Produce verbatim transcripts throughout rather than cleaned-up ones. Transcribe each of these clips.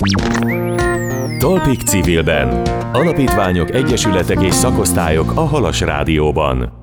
Talpig Civilben. Alapítványok, egyesületek és szakosztályok a Halas Rádióban.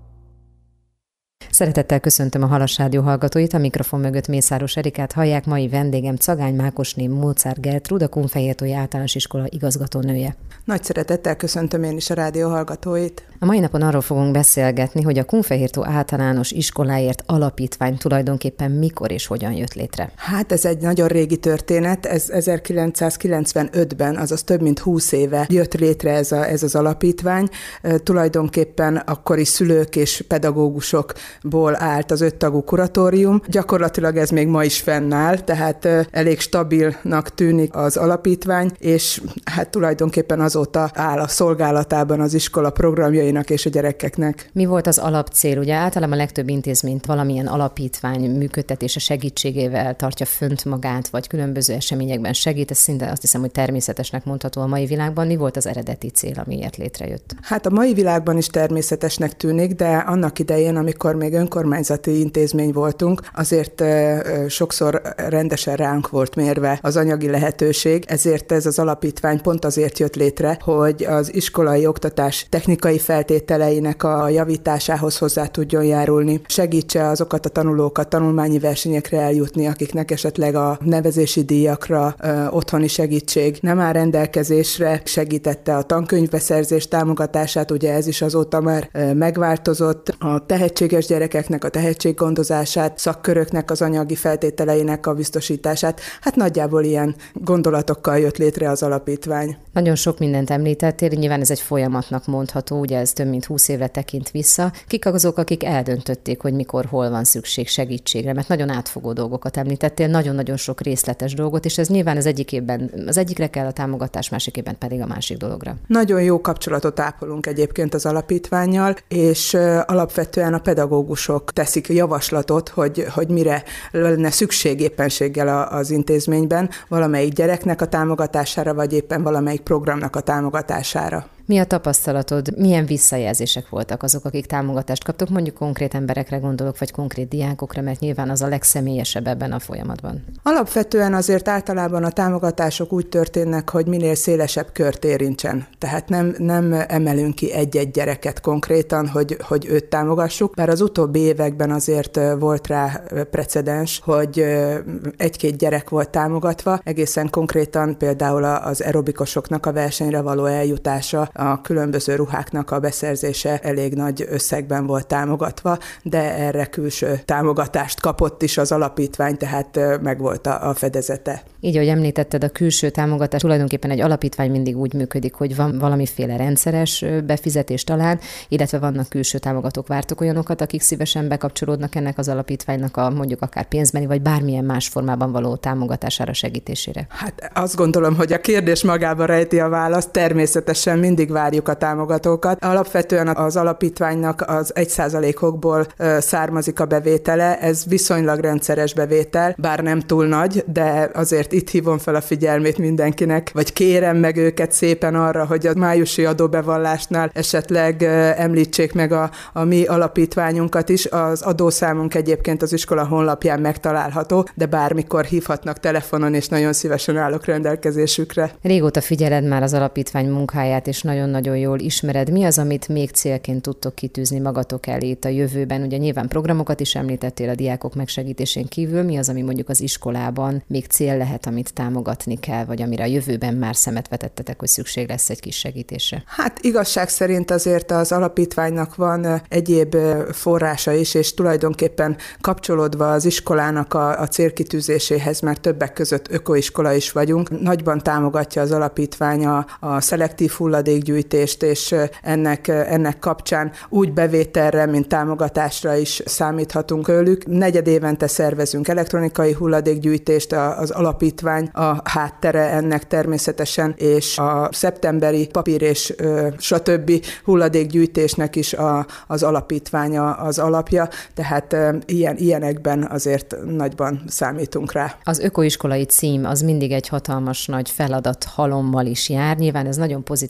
Szeretettel köszöntöm a Halas Rádió hallgatóit, a mikrofon mögött Mészáros Erikát hallják, mai vendégem Cagány Mákosné Mozart Gertrúd, a Kunfehértói Általános Iskola igazgatónője. Nagy szeretettel köszöntöm én is a rádió hallgatóit. A mai napon arról fogunk beszélgetni, hogy a Kunfehértó Általános Iskoláért Alapítvány tulajdonképpen mikor és hogyan jött létre. Hát ez egy nagyon régi történet, ez ezerkilencszázkilencvenötben, azaz több mint húsz éve jött létre ez, a, ez az alapítvány. E, tulajdonképpen akkori szülők és pedagógusokból állt az öttagú kuratórium. Gyakorlatilag ez még ma is fennáll, tehát e, elég stabilnak tűnik az alapítvány, és hát tulajdonképpen azóta áll a szolgálatában az iskola programjai és a gyerekeknek. Mi volt az alapcél? Ugye általában a legtöbb intézményt valamilyen alapítvány működtetése segítségével tartja fönt magát, vagy különböző eseményekben segít. Ez szinte azt hiszem, hogy természetesnek mondható a mai világban. Mi volt az eredeti cél, amiért létrejött? Hát a mai világban is természetesnek tűnik, de annak idején, amikor még önkormányzati intézmény voltunk, azért sokszor rendesen ránk volt mérve az anyagi lehetőség, ezért ez az alapítvány pont azért jött létre, hogy az iskolai oktatás technikai feltételeinek a javításához hozzá tudjon járulni. Segítse azokat a tanulókat tanulmányi versenyekre eljutni, akiknek esetleg a nevezési díjakra ö, otthoni segítség nem áll rendelkezésre, segítette a tankönyvbeszerzés támogatását, ugye ez is azóta már ö, megváltozott, a tehetséges gyerekeknek a tehetséggondozását, szakköröknek az anyagi feltételeinek a biztosítását. Hát nagyjából ilyen gondolatokkal jött létre az alapítvány. Nagyon sok mindent említettél, nyilván ez egy folyamatnak mondható, ugye ez több mint húsz évre tekint vissza. Kik azok, akik eldöntötték, hogy mikor, hol van szükség segítségre, mert nagyon átfogó dolgokat említettél, nagyon-nagyon sok részletes dolgot, és ez nyilván az egyikében, az egyikre kell a támogatás, másikében pedig a másik dologra. Nagyon jó kapcsolatot ápolunk egyébként az alapítvánnyal, és alapvetően a pedagógusok teszik javaslatot, hogy, hogy mire lenne szükség éppenséggel az intézményben, valamelyik gyereknek a támogatására, vagy éppen valamelyik programnak a támogatására. Mi a tapasztalatod? Milyen visszajelzések voltak azok, akik támogatást kaptok? Mondjuk konkrét emberekre gondolok, vagy konkrét diákokra, mert nyilván az a legszemélyesebb ebben a folyamatban. Alapvetően azért általában a támogatások úgy történnek, hogy minél szélesebb kört érintsen. Tehát nem, nem emelünk ki egy-egy gyereket konkrétan, hogy, hogy őt támogassuk, bár az utóbbi években azért volt rá precedens, hogy egy-két gyerek volt támogatva, egészen konkrétan például az aerobikosoknak a versenyre való eljutása, a különböző ruháknak a beszerzése elég nagy összegben volt támogatva, de erre külső támogatást kapott is az alapítvány, tehát megvolt a, a fedezete. Így, ahogy említetted, a külső támogatás, tulajdonképpen egy alapítvány mindig úgy működik, hogy van valamiféle rendszeres befizetés talán, illetve vannak külső támogatók. Vártok olyanokat, akik szívesen bekapcsolódnak ennek az alapítványnak a mondjuk akár pénzbeni, vagy bármilyen más formában való támogatására, segítésére? Hát azt gondolom, hogy a kérdés magában rejti a választ, természetesen mindig várjuk a támogatókat. Alapvetően az alapítványnak az egy százalékokból származik a bevétele, ez viszonylag rendszeres bevétel, bár nem túl nagy, de azért itt hívom fel a figyelmét mindenkinek, vagy kérem meg őket szépen arra, hogy a májusi adóbevallásnál esetleg említsék meg a, a mi alapítványunkat is. Az adószámunk egyébként az iskola honlapján megtalálható, de bármikor hívhatnak telefonon, és nagyon szívesen állok rendelkezésükre. Régóta figyeled már az alapítvány munkáját, és nagyon-nagyon jól ismered. Mi az, amit még célként tudtok kitűzni magatok elé itt a jövőben? Ugye nyilván programokat is említettél a diákok megsegítésén kívül. Mi az, ami mondjuk az iskolában még cél lehet, amit támogatni kell, vagy amire a jövőben már szemet vetettetek, hogy szükség lesz egy kis segítésre? Hát igazság szerint azért az alapítványnak van egyéb forrása is, és tulajdonképpen kapcsolódva az iskolának a, a célkitűzéséhez, mert többek között ökoiskola is vagyunk. Nagyban támogatja az alapítvány a, a szelektív hulladékgyűjtést, és ennek, ennek kapcsán úgy bevételre, mint támogatásra is számíthatunk őlük. Negyed évente szervezünk elektronikai hulladékgyűjtést, az alapítvány a háttere ennek természetesen, és a szeptemberi papír és ö, stb. Hulladékgyűjtésnek is a, az alapítványa az alapja, tehát ö, ilyen, ilyenekben azért nagyban számítunk rá. Az ökoiskolai cím az mindig egy hatalmas nagy feladat halommal is jár. Nyilván ez nagyon pozitív, mert úgy gondolom,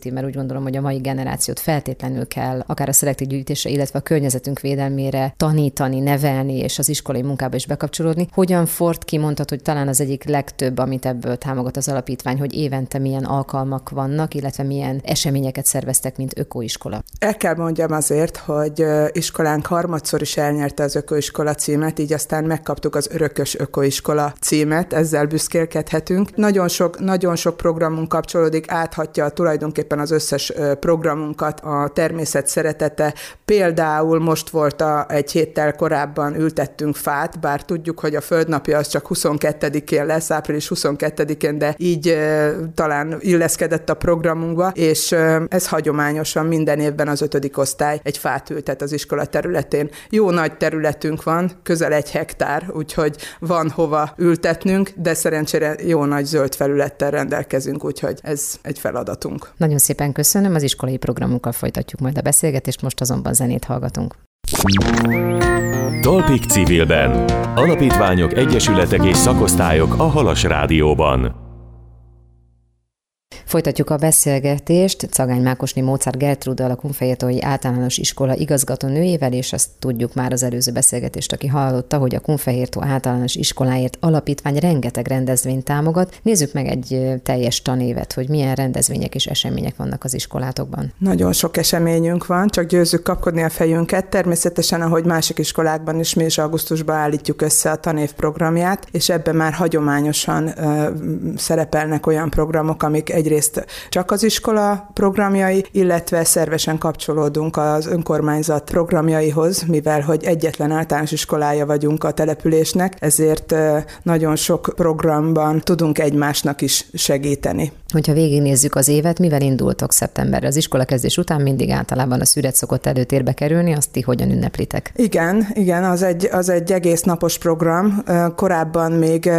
gondolom, hogy a mai generációt feltétlenül kell akár a szelektív gyűjtésre, illetve a környezetünk védelmére tanítani, nevelni, és az iskolai munkába is bekapcsolódni. Hogyan Ford kimondhat, hogy talán az egyik legtöbb, amit ebből támogat az alapítvány, hogy évente milyen alkalmak vannak, illetve milyen eseményeket szerveztek, mint ökoiskola? El kell mondjam azért, hogy iskolánk harmadszor is elnyerte az ökoiskola címet, így aztán megkaptuk az örökös ökoiskola címet, ezzel büszkélkedhetünk. Nagyon sok, nagyon sok programunk kapcsolódik, áthatja tulajdonképpen az összes programunkat, a természet szeretete. Például most volt a, egy héttel korábban ültettünk fát, bár tudjuk, hogy a földnapja az csak huszonkettedikén lesz, április huszonkettedikén, de így e, talán illeszkedett a programunkba, és e, ez hagyományosan minden évben az ötödik osztály egy fát ültet az iskola területén. Jó nagy területünk van, közel egy hektár, úgyhogy van hova ültetnünk, de szerencsére jó nagy zöld felülettel rendelkezünk, úgyhogy ez egy feladatunk. Nagyon szépen köszönöm, az iskolai programunkkal folytatjuk majd a beszélgetést, most azonban zenét hallgatunk. Talpig civilben. Alapítványok, egyesületek és szakosztályok a Halas Rádióban. Folytatjuk a beszélgetést Cagány Mákosné Mozart Gertruddal, a Kunfehértói Általános Iskola igazgatónőjével, és azt tudjuk már az előző beszélgetést, aki hallotta, hogy a Kunfehértó Általános Iskoláért Alapítvány rengeteg rendezvényt támogat. Nézzük meg egy teljes tanévet, hogy milyen rendezvények és események vannak az iskolátokban. Nagyon sok eseményünk van, csak győzzük kapkodni a fejünket. Természetesen, ahogy másik iskolákban is, mi is augusztusban állítjuk össze a tanév programját, és ebben már hagyományosan ö, szerepelnek olyan programok, amik egyrészt csak az iskola programjai, illetve szervesen kapcsolódunk az önkormányzat programjaihoz, mivel hogy egyetlen általános iskolája vagyunk a településnek, ezért nagyon sok programban tudunk egymásnak is segíteni. Hogyha végignézzük az évet, mivel indultok szeptemberre? Az iskolakezdés után mindig általában a szület szokott előtérbe kerülni, azt ti hogyan ünneplitek? Igen, igen, az egy, az egy egész napos program. Korábban még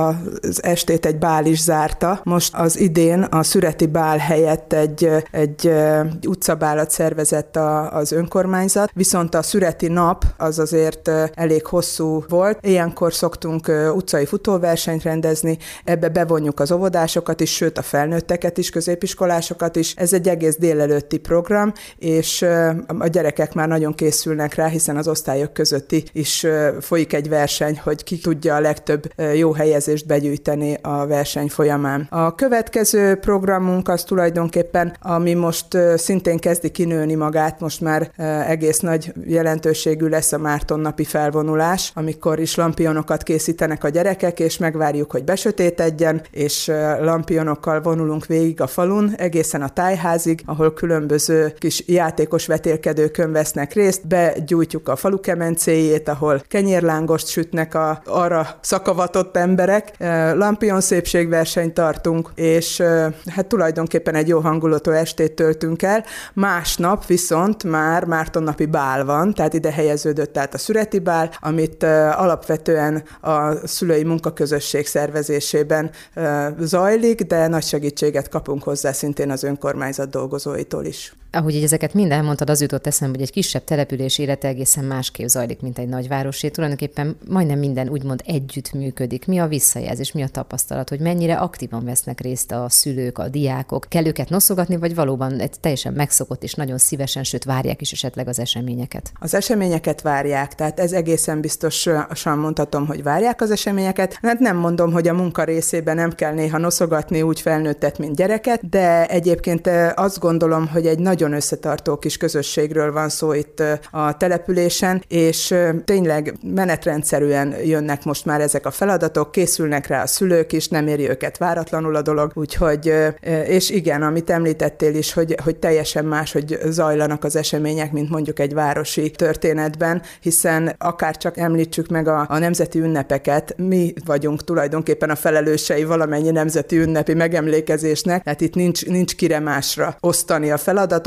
az estét egy bál is zárta. Most az idén a szüreti bál helyett egy, egy utcabálat szervezett a, az önkormányzat, viszont a szüreti nap az azért elég hosszú volt. Ilyenkor szoktunk utcai futóversenyt rendezni, ebbe bevonjuk az óvodásokat is, sőt a felnőtteket is, középiskolásokat is. Ez egy egész délelőtti program, és a gyerekek már nagyon készülnek rá, hiszen az osztályok közötti is folyik egy verseny, hogy ki tudja a legtöbb jó helyezést begyűjteni a verseny folyamán. A következő programunk az tulajdonképpen, ami most szintén kezdi kinőni magát, most már egész nagy jelentőségű lesz a Márton napi felvonulás, amikor is lampionokat készítenek a gyerekek, és megvárjuk, hogy besötétedjen, és lampionokkal vonulunk végig a falun, egészen a tájházig, ahol különböző kis játékos vetélkedőkön vesznek részt, begyújtjuk a falu kemencéjét, ahol kenyérlángost sütnek a arra szakavatott emberek, lampion szépségversenyt tartunk, és hát tulajdonképpen egy jó hangulatú estét töltünk el. Másnap viszont már Mártonnapi bál van, tehát ide helyeződött át a szüreti bál, amit alapvetően a szülői munkaközösség szervezésében zajlik, de nagy segítséget kapunk hozzá szintén az önkormányzat dolgozóitól is. Ahogy így ezeket mind elmondtad, az jutott eszembe, hogy egy kisebb település élete egészen másképp zajlik, mint egy nagyvárosé. Tulajdonképpen majdnem minden úgymond együtt működik. Mi a visszajelzés, mi a tapasztalat, hogy mennyire aktívan vesznek részt a szülők, a diákok? Kell őket noszogatni, vagy valóban egy teljesen megszokott és nagyon szívesen, sőt várják is esetleg az eseményeket? Az eseményeket várják, tehát ez egészen biztosan mondhatom, hogy várják az eseményeket. Hát nem mondom, hogy a munka részében nem kell néha noszogatni úgy felnőttet, mint gyereket, de egyébként azt gondolom, hogy egy nagyon összetartó kis közösségről van szó itt a településen, és tényleg menetrendszerűen jönnek most már ezek a feladatok, készülnek rá a szülők is, nem éri őket váratlanul a dolog, úgyhogy, és igen, amit említettél is, hogy, hogy teljesen más, hogy zajlanak az események, mint mondjuk egy városi történetben, hiszen akár csak említsük meg a, a nemzeti ünnepeket, mi vagyunk tulajdonképpen a felelősei valamennyi nemzeti ünnepi megemlékezésnek, tehát itt nincs, nincs kire másra osztani a feladatot,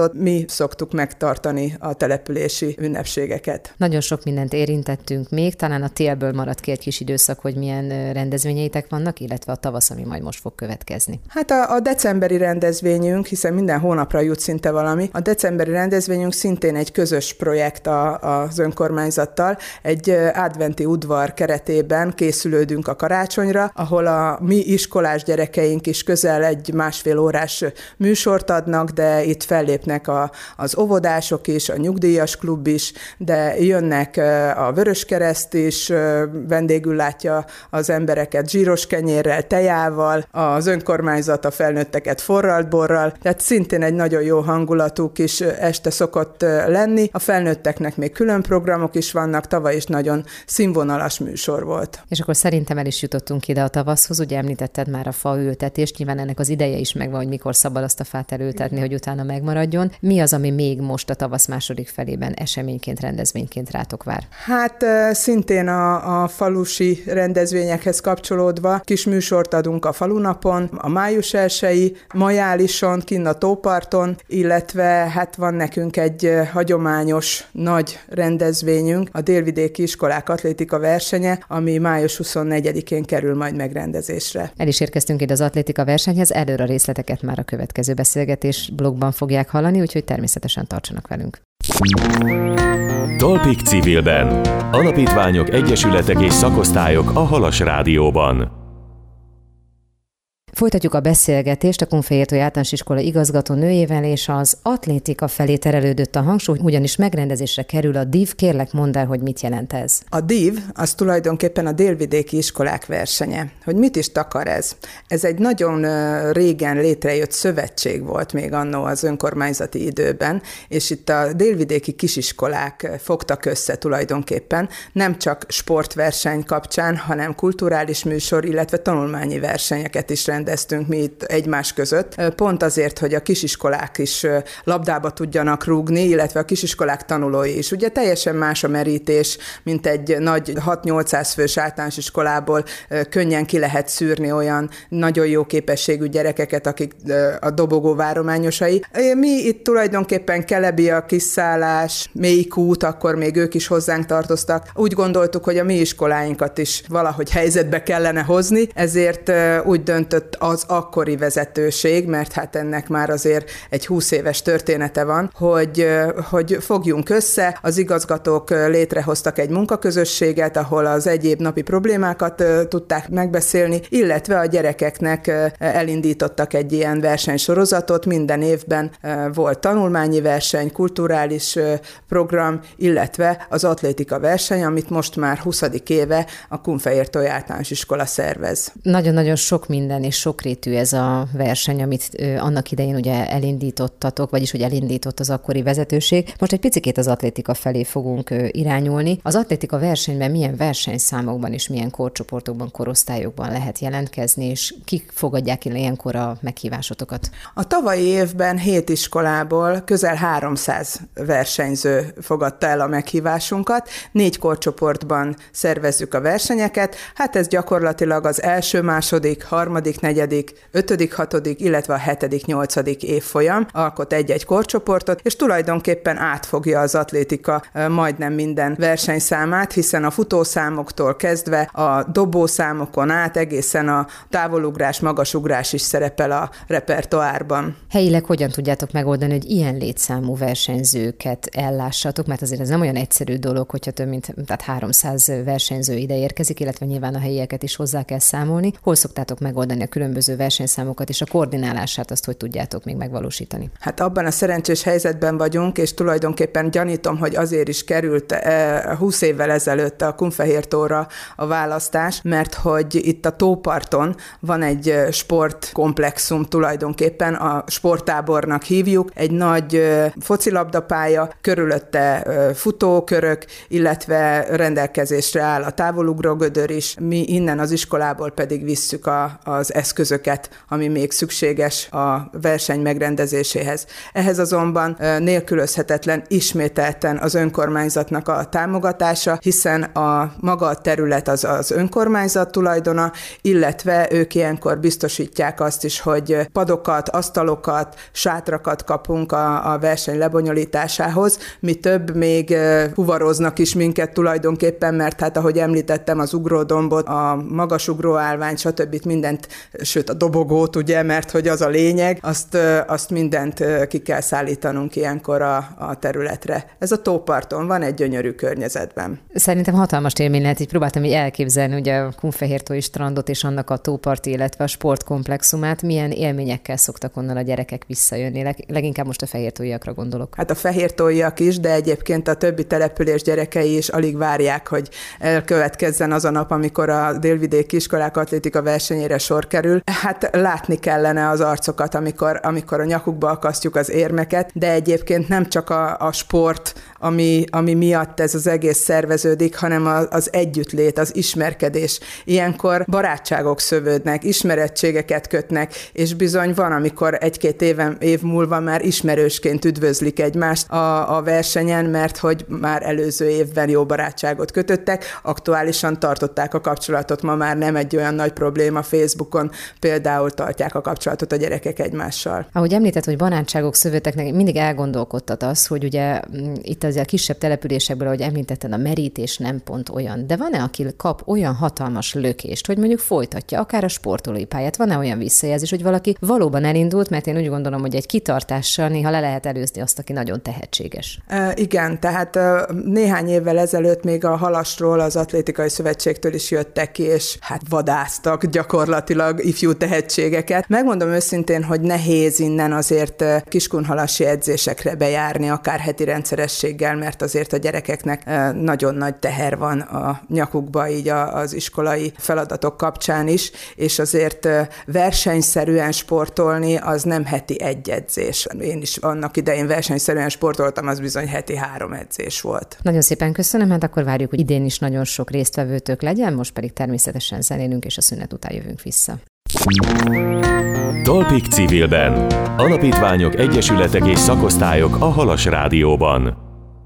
önkormányzatot, mi szoktuk megtartani a települési ünnepségeket. Nagyon sok mindent érintettünk még, talán a télből maradt ki egy kis időszak, hogy milyen rendezvényeitek vannak, illetve a tavasz, ami majd most fog következni. Hát a, a decemberi rendezvényünk, hiszen minden hónapra jut szinte valami, a decemberi rendezvényünk szintén egy közös projekt a, az önkormányzattal. Egy adventi udvar keretében készülődünk a karácsonyra, ahol a mi iskolás gyerekeink is közel egy másfél órás műsort adnak, de itt fellépnek a, az óvodások is, a nyugdíjas klub is, de jönnek a Vöröskereszt is, vendégül látja az embereket zsíros kenyérrel, tejával, az önkormányzat a felnőtteket forralt borral, tehát szintén egy nagyon jó hangulatú kis este szokott lenni. A felnőtteknek még külön programok is vannak, tavaly is nagyon színvonalas műsor volt. És akkor szerintem el is jutottunk ide a tavaszhoz, ugye említetted már a faültetést, nyilván ennek az ideje is megvan, hogy mikor szabad azt a fát elültetni, hogy utána megmaradjon. Mi az, ami még most a tavasz második felében eseményként, rendezvényként rátok vár? Hát szintén a, a falusi rendezvényekhez kapcsolódva kis műsort adunk a falunapon, a május elsői, Majálison, kinn a tóparton, illetve hát van nekünk egy hagyományos nagy rendezvényünk, a Délvidéki Iskolák atlétika versenye, ami május huszonnegyedikén kerül majd megrendezésre. El is érkeztünk ide az atlétika versenyhez, előre a részleteket már a következő beszélgetés blogban fogják hallani, úgyhogy természetesen tartsanak velünk. Talpig civilben. Alapítványok, egyesületek és szakosztályok a Halas Rádióban. Folytatjuk a beszélgetést a Kunféhértói Általános Iskola igazgató nőjével, és az atlétika felé terelődött a hangsúly, ugyanis megrendezésre kerül a dív. Kérlek, mondd el, hogy mit jelent ez. A dív az tulajdonképpen a Délvidéki Iskolák versenye. Hogy mit is takar ez? Ez egy nagyon régen létrejött szövetség volt még annó az önkormányzati időben, és itt a délvidéki kisiskolák fogtak össze tulajdonképpen, nem csak sportverseny kapcsán, hanem kulturális műsor, illetve tanulmányi versenyeket is rendeztünk. rendeztünk mi itt egymás között, pont azért, hogy a kisiskolák is labdába tudjanak rúgni, illetve a kisiskolák tanulói is. Ugye teljesen más a merítés, mint egy nagy hat-nyolcszáz fős általános iskolából könnyen ki lehet szűrni olyan nagyon jó képességű gyerekeket, akik a dobogó várományosai. Mi itt tulajdonképpen Kelebia, Kiszállás, Mélykút, akkor még ők is hozzánk tartoztak. Úgy gondoltuk, hogy a mi iskoláinkat is valahogy helyzetbe kellene hozni, ezért úgy döntött az akkori vezetőség, mert hát ennek már azért egy húsz éves története van, hogy, hogy fogjunk össze, az igazgatók létrehoztak egy munkaközösséget, ahol az egyéb napi problémákat tudták megbeszélni, illetve a gyerekeknek elindítottak egy ilyen versenysorozatot, minden évben volt tanulmányi verseny, kulturális program, illetve az atlétika verseny, amit most már huszadik éve a Kunféhértói Általános Iskola szervez. Nagyon-nagyon sok minden és sokrétű ez a verseny, amit ö, annak idején ugye elindítottatok, vagyis hogy elindított az akkori vezetőség. Most egy picikét az atlétika felé fogunk ö, irányulni. Az atlétika versenyben milyen versenyszámokban és milyen korcsoportokban, korosztályokban lehet jelentkezni, és kik fogadják el ilyenkor a meghívásotokat? A tavalyi évben hét iskolából közel háromszáz versenyző fogadta el a meghívásunkat. Négy korcsoportban szervezzük a versenyeket. Hát ez gyakorlatilag az első, második, harmadik, negyedik, ötödik, hatodik, illetve a hetedik, nyolcadik évfolyam alkot egy-egy korcsoportot, és tulajdonképpen átfogja az atlétika majdnem minden versenyszámát, hiszen a futószámoktól kezdve a dobószámokon át egészen a távolugrás, magasugrás is szerepel a repertoárban. Helyileg hogyan tudjátok megoldani, hogy ilyen létszámú versenyzőket ellássatok, mert azért ez nem olyan egyszerű dolog, hogyha több mint tehát háromszáz versenyző ide érkezik, illetve nyilván a helyieket is hozzá kell számolni. Hol szoktátok megoldani a különböző versenyszámokat, és a koordinálását azt hogy tudjátok még megvalósítani? Hát abban a szerencsés helyzetben vagyunk, és tulajdonképpen gyanítom, hogy azért is került húsz évvel ezelőtt a Kunféhértóra a választás, mert hogy itt a tóparton van egy sportkomplexum tulajdonképpen, a sporttábornak hívjuk, egy nagy focilabdapálya, körülötte futókörök, illetve rendelkezésre áll a távolugrógödör is. Mi innen az iskolából pedig visszük a, az eszközöket, ami még szükséges a verseny megrendezéséhez. Ehhez azonban nélkülözhetetlen ismételten az önkormányzatnak a támogatása, hiszen a maga a terület az az önkormányzat tulajdona, illetve ők ilyenkor biztosítják azt is, hogy padokat, asztalokat, sátrakat kapunk a, a verseny lebonyolításához. Mi több, még fuvaroznak is minket tulajdonképpen, mert hát ahogy említettem, az ugródombot, a magasugró állványt, stb. Mindent, sőt a dobogót, ugye, mert hogy az a lényeg, azt, azt mindent ki kell szállítanunk ilyenkor a, a területre. Ez a tóparton van, egy gyönyörű környezetben. Szerintem hatalmas élmény lehet, így próbáltam így elképzelni ugye a Kunfehértói strandot és annak a tóparti, illetve a sportkomplexumát. Milyen élményekkel szoktak onnan a gyerekek visszajönni? Leg, leginkább most a fehértóiakra gondolok. Hát a fehértóiak is, de egyébként a többi település gyerekei is alig várják, hogy elkövetkezzen az a nap, amikor a délvidéki iskolák atlétika versenyére sor kerül. Hát látni kellene az arcokat, amikor, amikor a nyakukba akasztjuk az érmeket, de egyébként nem csak a, a sport, ami, ami miatt ez az egész szerveződik, hanem az együttlét, az ismerkedés. Ilyenkor barátságok szövődnek, ismerettségeket kötnek, és bizony van, amikor egy-két éven, év múlva már ismerősként üdvözlik egymást a, a versenyen, mert hogy már előző évben jó barátságot kötöttek, aktuálisan tartották a kapcsolatot, ma már nem egy olyan nagy probléma, Facebookon például tartják a kapcsolatot a gyerekek egymással. Ahogy említett, hogy barátságok szövődtek, mindig elgondolkodtat az, hogy ugye itt az a kisebb településekből, ahogy említetted, a merítés nem pont olyan, de van-e, aki kap olyan hatalmas lökést, hogy mondjuk folytatja akár a sportolói pályát, van-e olyan visszajelzés, hogy valaki valóban elindult, mert én úgy gondolom, hogy egy kitartással néha le lehet előzni azt, aki nagyon tehetséges. E, igen, tehát e, néhány évvel ezelőtt még a Halasról, az Atlétikai Szövetségtől is jöttek ki, és hát vadáztak gyakorlatilag ifjú tehetségeket. Megmondom őszintén, hogy nehéz innen azért kiskunhalasi edzésekre bejárni, akár heti rendszerességgel, mert azért a gyerekeknek nagyon nagy teher van a nyakukba, így az iskolai feladatok kapcsán is, és azért versenyszerűen sportolni az nem heti egy edzés. Én is annak idején versenyszerűen sportoltam, az bizony heti három edzés volt. Nagyon szépen köszönöm, hát akkor várjuk, hogy idén is nagyon sok résztvevőtök legyen, most pedig természetesen zenélünk, és a szünet után jövünk vissza. Talpig civilben. Alapítványok, egyesületek és szakosztályok a Halas Rádióban.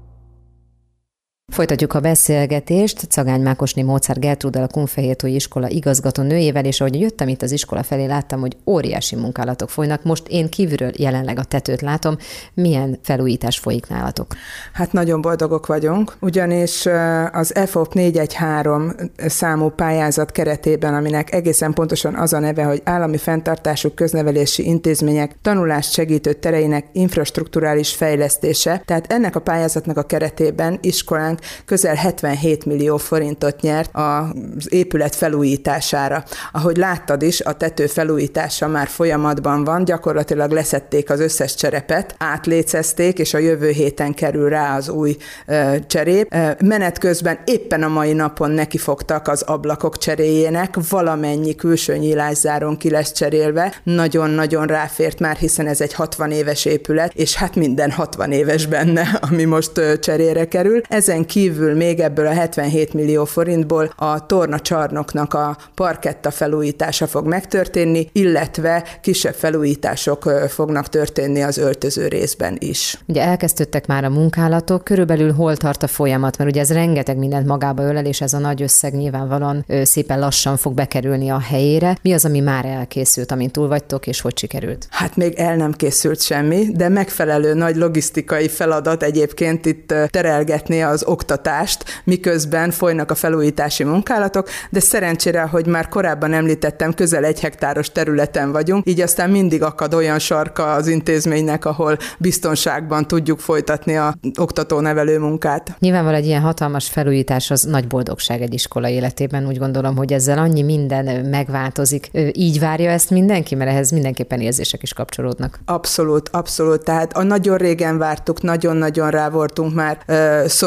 Folytatjuk a beszélgetést Cagány Mákosné Mozart Gertrúddal, a Kunfehértói iskola igazgató nőjével, és ahogy jöttem itt az iskola felé, láttam, hogy óriási munkálatok folynak. Most én kívülről jelenleg a tetőt látom. Milyen felújítás folyik nálatok? Hát nagyon boldogok vagyunk, ugyanis az F O P négyszáztizenhárom számú pályázat keretében, aminek egészen pontosan az a neve, hogy állami fenntartású köznevelési intézmények tanulást segítő tereinek infrastrukturális fejlesztése, tehát ennek a pályázatnak a keretében iskolánk közel hetvenhét millió forintot nyert az épület felújítására. Ahogy láttad is, a tető felújítása már folyamatban van, gyakorlatilag leszették az összes cserepet, átlécezték, és a jövő héten kerül rá az új ö, cserép. Menet közben éppen a mai napon nekifogtak az ablakok cseréjének, valamennyi külső nyílászáron ki lesz cserélve, nagyon-nagyon ráfért már, hiszen ez egy hatvan éves épület, és hát minden hatvan éves benne, ami most ö, cserére kerül. Ezen kívül még ebből a hetvenhét millió forintból a tornacsarnoknak a parketta felújítása fog megtörténni, illetve kisebb felújítások fognak történni az öltöző részben is. Ugye elkezdődtek már a munkálatok, körülbelül hol tart a folyamat, mert ugye ez rengeteg mindent magába ölel, és ez a nagy összeg nyilvánvalóan szépen lassan fog bekerülni a helyére. Mi az, ami már elkészült, amint túl vagytok, és hogy sikerült? Hát még el nem készült semmi, de megfelelő nagy logisztikai feladat egyébként itt terelgetni az oktatást, miközben folynak a felújítási munkálatok, de szerencsére, hogy már korábban említettem, közel egy hektáros területen vagyunk, így aztán mindig akad olyan sarka az intézménynek, ahol biztonságban tudjuk folytatni a oktató-nevelő munkát. Nyilvánvalóan egy ilyen hatalmas felújítás az nagy boldogság egy iskola életében. Úgy gondolom, hogy ezzel annyi minden megváltozik. Így várja ezt mindenki, mert ehhez mindenképpen érzések is kapcsolódnak. Abszolút, abszolút. Tehát a nagyon régen vártuk, nagyon-nagyon rá voltunk már uh, szorulva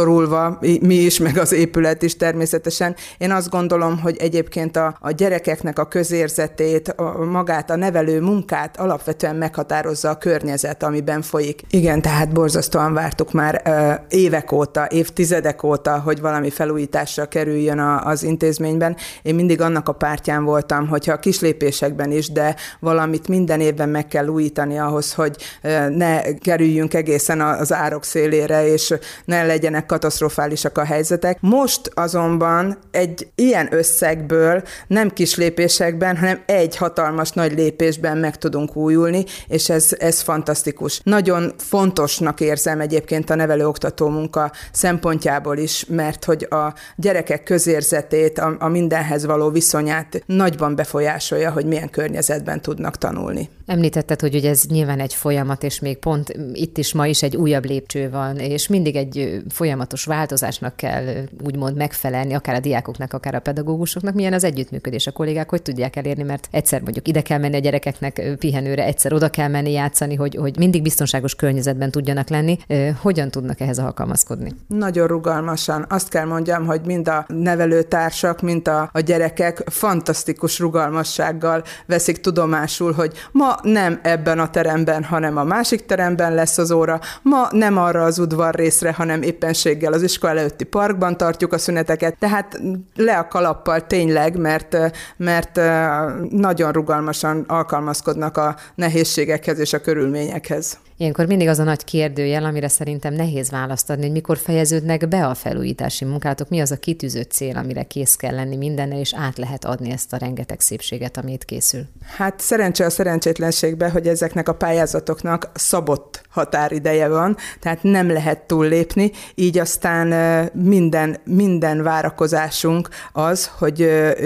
a, mi is, meg az épület is természetesen. Én azt gondolom, hogy egyébként a, a gyerekeknek a közérzetét, a, magát, a nevelő munkát alapvetően meghatározza a környezet, amiben folyik. Igen, tehát borzasztóan vártuk már uh, évek óta, évtizedek óta, hogy valami felújításra kerüljön a, az intézményben. Én mindig annak a pártján voltam, hogyha a kis lépésekben is, de valamit minden évben meg kell újítani ahhoz, hogy uh, ne kerüljünk egészen az árok szélére, és ne legyenek katasztrofálisak a helyzetek. Most azonban egy ilyen összegből nem kis lépésekben, hanem egy hatalmas nagy lépésben meg tudunk újulni, és ez, ez fantasztikus. Nagyon fontosnak érzem egyébként a nevelő-oktató munka szempontjából is, mert hogy a gyerekek közérzetét, a, a mindenhez való viszonyát nagyban befolyásolja, hogy milyen környezetben tudnak tanulni. Említetted, hogy ugye ez nyilván egy folyamat, és még pont itt is ma is egy újabb lépcső van, és mindig egy folyamatos változásnak kell úgymond megfelelni, akár a diákoknak, akár a pedagógusoknak. Milyen az együttműködés, a kollégák hogy tudják elérni, mert egyszer mondjuk ide kell menni a gyerekeknek pihenőre, egyszer oda kell menni játszani, hogy, hogy mindig biztonságos környezetben tudjanak lenni. Hogyan tudnak ehhez alkalmazkodni? Nagyon rugalmasan. Azt kell mondjam, hogy mind a nevelőtársak, mind a, a gyerekek fantasztikus rugalmassággal veszik tudomásul, hogy ma nem ebben a teremben, hanem a másik teremben lesz az óra, ma nem arra az udvar részre, hanem éppenséggel az iskola előtti parkban tartjuk a szüneteket, tehát le a kalappal tényleg, mert, mert nagyon rugalmasan alkalmazkodnak a nehézségekhez és a körülményekhez. Ilyenkor mindig az a nagy kérdőjel, amire szerintem nehéz választ adni, hogy mikor fejeződnek be a felújítási munkálatok, mi az a kitűzött cél, amire kész kell lenni mindennel, és át lehet adni ezt a rengeteg szépséget, ami itt készül. Hát szerencse a szerencsétlenségben, hogy ezeknek a pályázatoknak szabott határideje van, tehát nem lehet túllépni, így aztán minden, minden várakozásunk az, hogy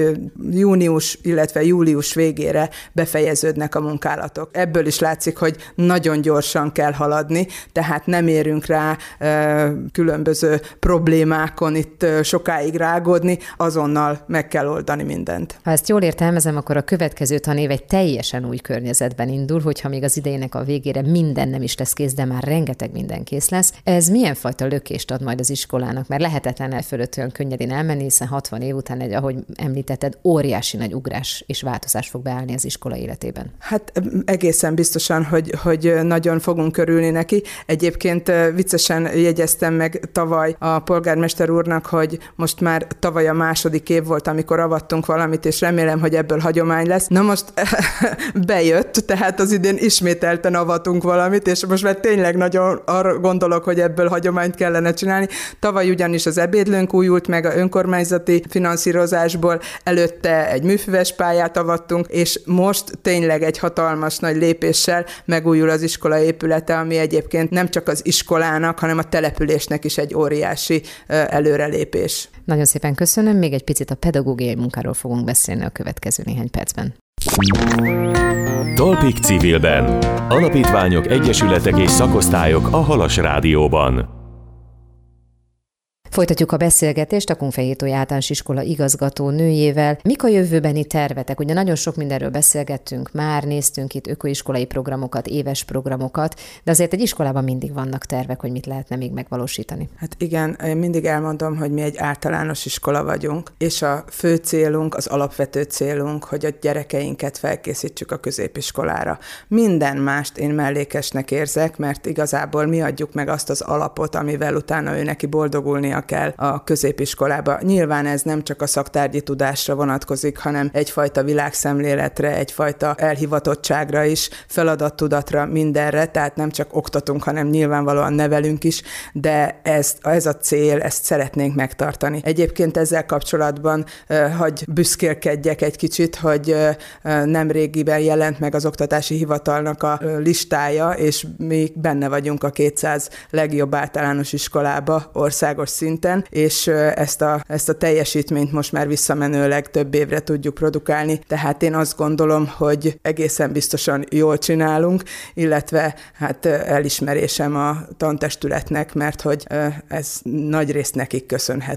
június, illetve július végére befejeződnek a munkálatok. Ebből is látszik, hogy nagyon gyorsan kell haladni, tehát nem érünk rá ö, különböző problémákon itt ö, sokáig rágódni, azonnal meg kell oldani mindent. Ha ezt jól értelmezem, akkor a következő tanév egy teljesen új környezetben indul, hogyha még az idejének a végére minden nem is lesz kész, de már rengeteg minden kész lesz. Ez milyen fajta lökést ad majd az iskolának? Mert lehetetlen el fölött olyan könnyedén elmenni, hiszen hatvan év után egy, ahogy említetted, óriási nagy ugrás és változás fog beállni az iskola életében. Hát egészen biztosan, hogy, hogy nagyon fogunk örülni neki. Egyébként viccesen jegyeztem meg tavaly a polgármester úrnak, hogy most már tavaly a második év volt, amikor avattunk valamit, és remélem, hogy ebből hagyomány lesz. Na most bejött, tehát az idén ismételten avatunk valamit, és most már tényleg nagyon arra gondolok, hogy ebből hagyományt kellene csinálni. Tavaly ugyanis az ebédlőnk újult meg a önkormányzati finanszírozásból, előtte egy műfüves pályát avattunk, és most tényleg egy hatalmas nagy lépéssel megújul az iskola épülete, ami egyébként nem csak az iskolának, hanem a településnek is egy óriási előrelépés. Nagyon szépen köszönöm, még egy picit a pedagógiai munkáról fogunk beszélni a következő néhány percben. Talpig civilben. Alapítványok, egyesületek és szakosztályok a Halas Rádióban. Folytatjuk a beszélgetést a Kunféhétói Általános Iskola igazgató nőjével. Mik a jövőbeni tervetek? Ugye nagyon sok mindenről beszélgettünk már, néztünk itt ökoiskolai programokat, éves programokat, de azért egy iskolában mindig vannak tervek, hogy mit lehetne még megvalósítani. Hát igen, én mindig elmondom, hogy mi egy általános iskola vagyunk, és a fő célunk, az alapvető célunk, hogy a gyerekeinket felkészítsük a középiskolára. Minden mást én mellékesnek érzek, mert igazából mi adjuk meg azt az alapot, amivel utána ő neki boldogulnia kell a középiskolába. Nyilván ez nem csak a szaktárgyi tudásra vonatkozik, hanem egyfajta világszemléletre, egyfajta elhivatottságra is, feladattudatra, mindenre, tehát nem csak oktatunk, hanem nyilvánvalóan nevelünk is, de ez, ez a cél, ezt szeretnénk megtartani. Egyébként ezzel kapcsolatban uh, hagy büszkélkedjek egy kicsit, hogy uh, nemrégiben jelent meg az Oktatási Hivatalnak a uh, listája, és mi benne vagyunk a kétszáz legjobb általános iskolába országos szinten, és ezt a, ezt a teljesítményt most már visszamenőleg több évre tudjuk produkálni. Tehát én azt gondolom, hogy egészen biztosan jól csinálunk, illetve hát elismerésem a tantestületnek, mert hogy ez nagyrészt nekik köszönhető.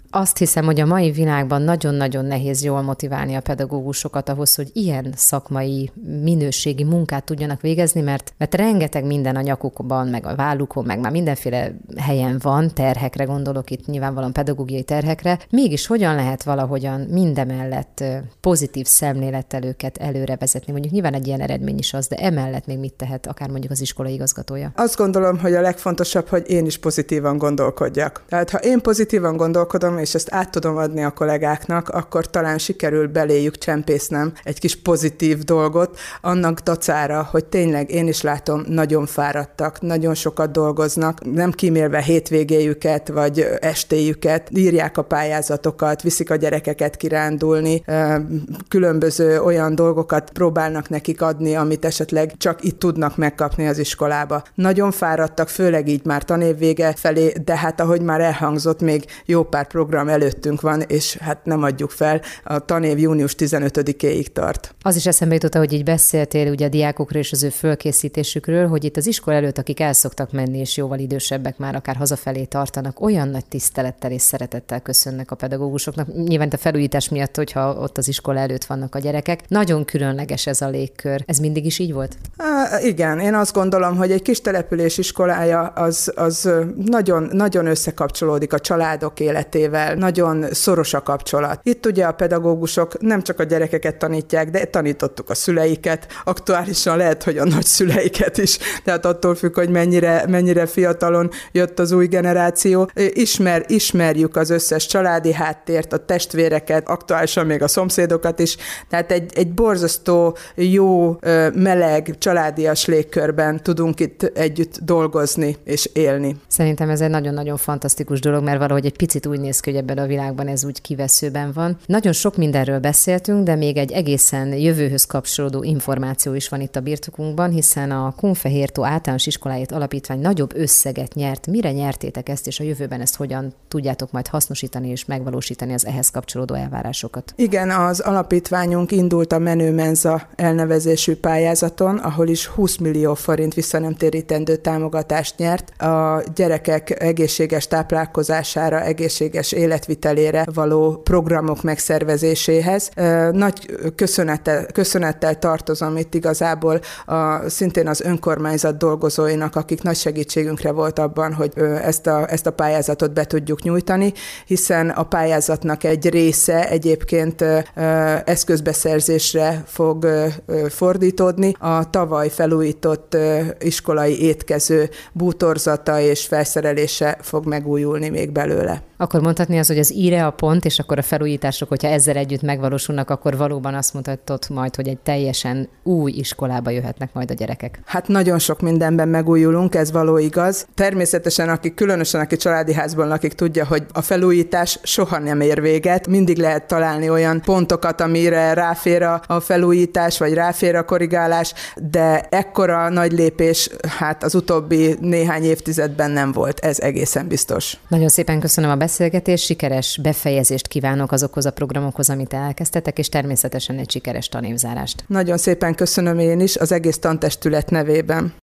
Azt hiszem, hogy a mai világban nagyon-nagyon nehéz jól motiválni a pedagógusokat ahhoz, hogy ilyen szakmai, minőségi munkát tudjanak végezni, mert, mert rengeteg minden a nyakukban, meg a vállukon, meg már mindenféle helyen van, terhekre gondolok itt, nyilvánvalóan pedagógiai terhekre. Mégis hogyan lehet valahogyan mindemellett pozitív szemlélettel őket előre vezetni? Mondjuk nyilván egy ilyen eredmény is az, de emellett még mit tehet akár mondjuk az iskola igazgatója? Azt gondolom, hogy a legfontosabb, hogy én is pozitívan gondolkodjak. Tehát ha én pozitívan gondolkodom, és ezt át tudom adni a kollégáknak, akkor talán sikerül beléjük csempésznem egy kis pozitív dolgot, annak dacára, hogy tényleg én is látom, nagyon fáradtak, nagyon sokat dolgoznak, nem kímélve hétvégéjüket, vagy estéjüket, írják a pályázatokat, viszik a gyerekeket kirándulni, különböző olyan dolgokat próbálnak nekik adni, amit esetleg csak itt tudnak megkapni az iskolába. Nagyon fáradtak, főleg így már tanévvége felé, de hát ahogy már elhangzott, még jó pár program előttünk van, és hát nem adjuk fel, a tanév június tizenötödikéig tart. Az is eszembe jutott, hogy így beszéltél ugye a diákokról és az ő fölkészítésükről, hogy itt az iskola előtt, akik el szoktak menni, és jóval idősebbek már akár hazafelé tartanak, olyan nagy tisztelettel és szeretettel köszönnek a pedagógusoknak. Nyilván a felújítás miatt, hogyha ott az iskola előtt vannak a gyerekek. Nagyon különleges ez a légkör. Ez mindig is így volt? Há, igen, én azt gondolom, hogy egy kis település iskolája az, az nagyon, nagyon összekapcsolódik a családok életével, nagyon szoros a kapcsolat. Itt ugye a pedagógusok nem csak a gyerekeket tanítják, de tanítottuk a szüleiket, aktuálisan lehet, hogy a nagyszüleiket is, tehát attól függ, hogy mennyire, mennyire fiatalon jött az új generáció. Ismer, ismerjük az összes családi háttért, a testvéreket, aktuálisan még a szomszédokat is, tehát egy, egy borzasztó, jó, meleg, családias légkörben tudunk itt együtt dolgozni és élni. Szerintem ez egy nagyon-nagyon fantasztikus dolog, mert valahogy egy picit úgy néz ki, hogy ebben a világban ez úgy kiveszőben van. Nagyon sok mindenről beszéltünk, de még egy egészen jövőhöz kapcsolódó információ is van itt a birtokunkban, hiszen a Kunfehértó Általános Iskoláért Alapítvány nagyobb összeget nyert. Mire nyertétek ezt, és a jövőben ezt hogyan tudjátok majd hasznosítani és megvalósítani az ehhez kapcsolódó elvárásokat? Igen, az alapítványunk indult a Menő Menza elnevezésű pályázaton, ahol is húsz millió forint visszanemtérítendő támogatást nyert a gyerekek egészséges táplálkozására, egészséges életvitelére való programok megszervezéséhez. Nagy köszönettel, köszönettel tartozom itt igazából a, szintén az önkormányzat dolgozóinak, akik nagy segítségünkre volt abban, hogy ezt a, ezt a pályázatot be tudjuk nyújtani, hiszen a pályázatnak egy része egyébként eszközbeszerzésre fog fordítódni. A tavaly felújított iskolai étkező bútorzata és felszerelése fog megújulni még belőle. Akkor mondhatni az, hogy az íre a pont, és akkor a felújítások, hogyha ezzel együtt megvalósulnak, akkor valóban azt mutatod majd, hogy egy teljesen új iskolába jöhetnek majd a gyerekek. Hát nagyon sok mindenben megújulunk, ez való igaz. Természetesen, aki különösen, aki családi házban lakik, tudja, hogy a felújítás soha nem ér véget. Mindig lehet találni olyan pontokat, amire ráfér a felújítás, vagy ráfér a korrigálás, de ekkora nagy lépés, hát az utóbbi néhány évtizedben nem volt, ez egészen biztos. Nagyon szépen köszönöm a beszélgetést, sikeres befejezést kívánok azokhoz a programokhoz, amit elkezdtetek, és természetesen egy sikeres tanévzárást. Nagyon szépen köszönöm én is az egész tantestület nevében.